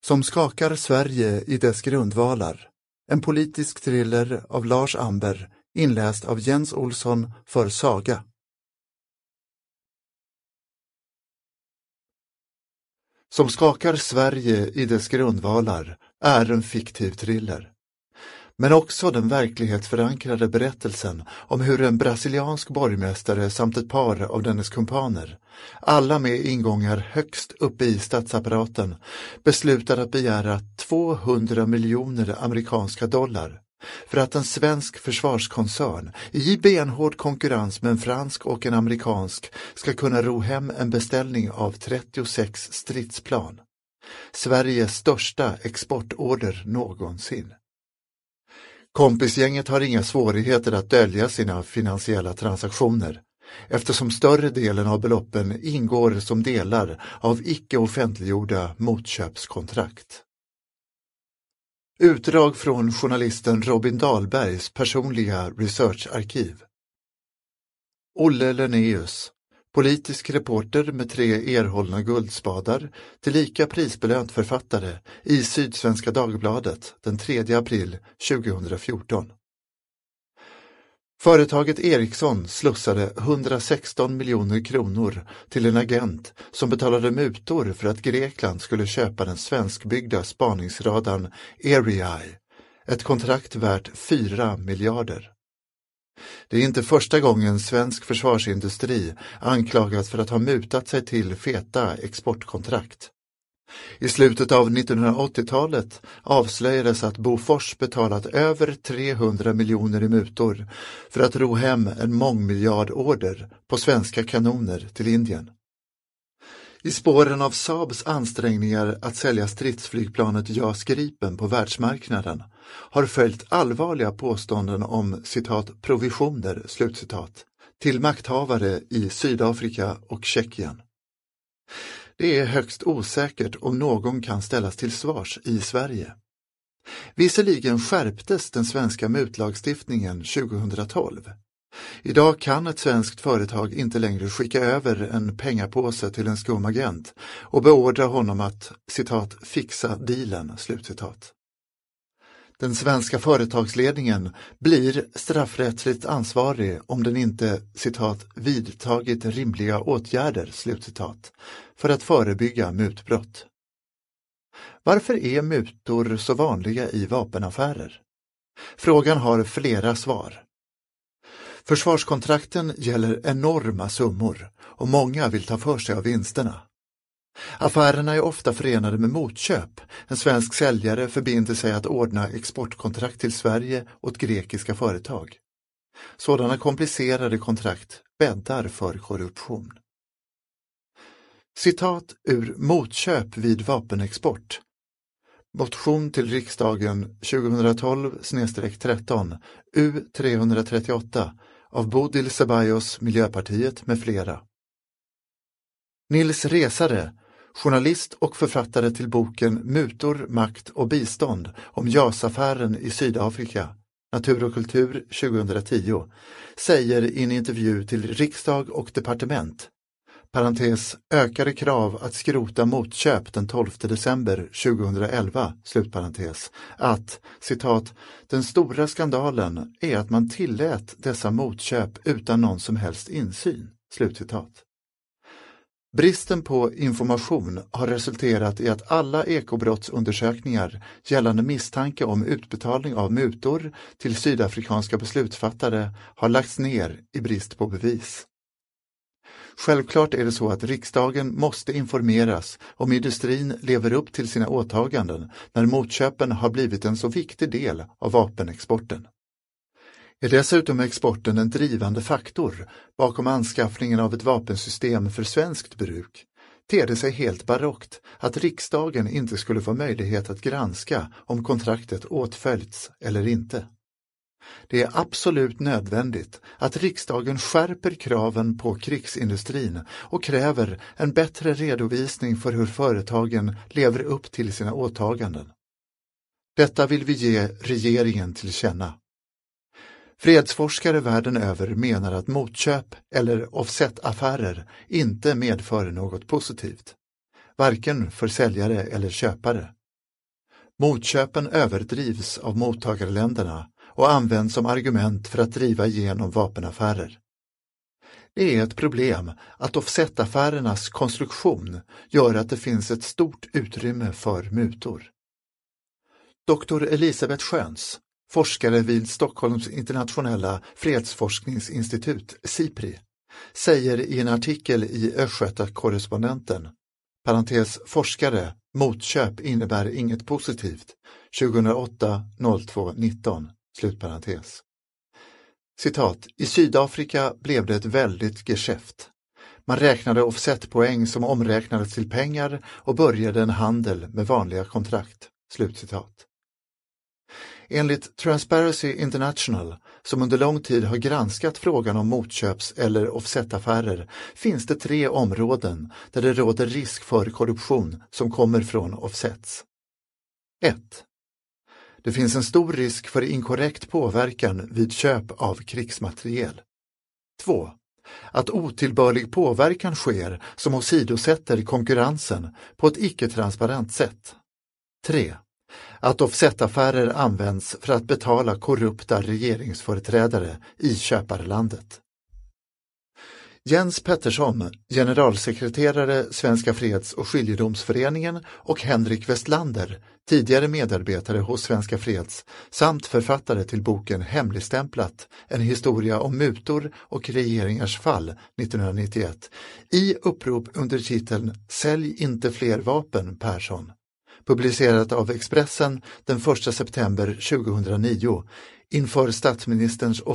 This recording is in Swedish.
Som skakar Sverige i dess grundvalar. En politisk thriller av Lars Amber, inläst av Jens Olsson för Saga. Som skakar Sverige i dess grundvalar är en fiktiv thriller. Men också den verklighetsförankrade berättelsen om hur en brasiliansk borgmästare samt ett par av dennes kumpaner, alla med ingångar högst uppe i statsapparaten, beslutade att begära 200 miljoner amerikanska dollar för att en svensk försvarskoncern i benhård konkurrens med en fransk och en amerikansk ska kunna ro hem en beställning av 36 stridsplan. Sveriges största exportorder någonsin. Kompisgänget har inga svårigheter att dölja sina finansiella transaktioner, eftersom större delen av beloppen ingår som delar av icke offentliggjorda motköpskontrakt. Utdrag från journalisten Robin Dahlbergs personliga researcharkiv. Olle Lennéus, politisk reporter med 3 erhållna guldspadar, tillika prisbelönt författare i Sydsvenska Dagbladet den 3 april 2014. Företaget Ericsson slussade 116 miljoner kronor till en agent som betalade mutor för att Grekland skulle köpa den svenskbyggda spaningsradarn Erieye, ett kontrakt värt 4 miljarder. Det är inte första gången svensk försvarsindustri anklagas för att ha mutat sig till feta exportkontrakt. I slutet av 1980-talet avslöjades att Bofors betalat över 300 miljoner i mutor för att ro hem en mångmiljardorder på svenska kanoner till Indien. I spåren av Saabs ansträngningar att sälja stridsflygplanet JAS Gripen på världsmarknaden har följt allvarliga påståenden om citat provisioner slutcitat till makthavare i Sydafrika och Tjeckien. Det är högst osäkert om någon kan ställas till svars i Sverige. Visserligen skärptes den svenska mutlagstiftningen 2012. Idag kan ett svenskt företag inte längre skicka över en pengapåse till en skumagent och beordra honom att, citat, fixa dealen, slutcitat. Den svenska företagsledningen blir straffrättsligt ansvarig om den inte, citat, vidtagit rimliga åtgärder, slutcitat, för att förebygga mutbrott. Varför är mutor så vanliga i vapenaffärer? Frågan har flera svar. Försvarskontrakten gäller enorma summor och många vill ta för sig av vinsterna. Affärerna är ofta förenade med motköp. En svensk säljare förbinder sig att ordna exportkontrakt till Sverige åt grekiska företag. Sådana komplicerade kontrakt bäddar för korruption. Citat ur Motköp vid vapenexport. Motion till riksdagen 2012/13 U338 av Bodil Ceballos, Miljöpartiet med flera. Nils Resare, journalist och författare till boken Mutor, makt och bistånd om JAS-affären i Sydafrika, Natur och kultur 2010, säger i en intervju till riksdag och departement, parentes, ökade krav att skrota motköp den 12 december 2011, slutparentes, att, citat, den stora skandalen är att man tillät dessa motköp utan någon som helst insyn, slutcitat. Bristen på information har resulterat i att alla ekobrottsundersökningar gällande misstanke om utbetalning av mutor till sydafrikanska beslutsfattare har lagts ner i brist på bevis. Självklart är det så att riksdagen måste informeras om industrin lever upp till sina åtaganden när motköpen har blivit en så viktig del av vapenexporten. Är dessutom exporten en drivande faktor bakom anskaffningen av ett vapensystem för svenskt bruk, ter det sig helt barockt att riksdagen inte skulle få möjlighet att granska om kontraktet åtföljts eller inte. Det är absolut nödvändigt att riksdagen skärper kraven på krigsindustrin och kräver en bättre redovisning för hur företagen lever upp till sina åtaganden. Detta vill vi ge regeringen till känna. Fredsforskare världen över menar att motköp eller offset-affärer inte medför något positivt, varken för säljare eller köpare, Motköpen överdrivs av mottagarländerna och används som argument för att driva igenom vapenaffärer. Det är ett problem att offsetaffärernas konstruktion gör att det finns ett stort utrymme för mutor. Dr. Elisabeth Sköns, forskare vid Stockholms internationella fredsforskningsinstitut, SIPRI, säger i en artikel i Östgöta-korrespondenten, parentes forskare, motköp innebär inget positivt, 2008-02-19, slutparentes. Citat, i Sydafrika blev det ett väldigt geschäft. Man räknade offsetpoäng som omräknades till pengar och började en handel med vanliga kontrakt. Slutcitat. Enligt Transparency International, som under lång tid har granskat frågan om motköps- eller offsetaffärer, finns det 3 områden där det råder risk för korruption som kommer från offsets. 1. Det finns en stor risk för inkorrekt påverkan vid köp av krigsmateriel. 2. Att otillbörlig påverkan sker som åsidosätter konkurrensen på ett icke-transparent sätt. 3. Att offsetaffärer används för att betala korrupta regeringsföreträdare i köparlandet. Jens Pettersson, generalsekreterare Svenska freds- och skiljedomsföreningen, och Henrik Westlander, tidigare medarbetare hos Svenska freds, samt författare till boken Hemligstämplat, en historia om mutor och regeringars fall 1991, i upprop under titeln Sälj inte fler vapen, Persson, publicerat av Expressen den 1 september 2009 inför statsministerns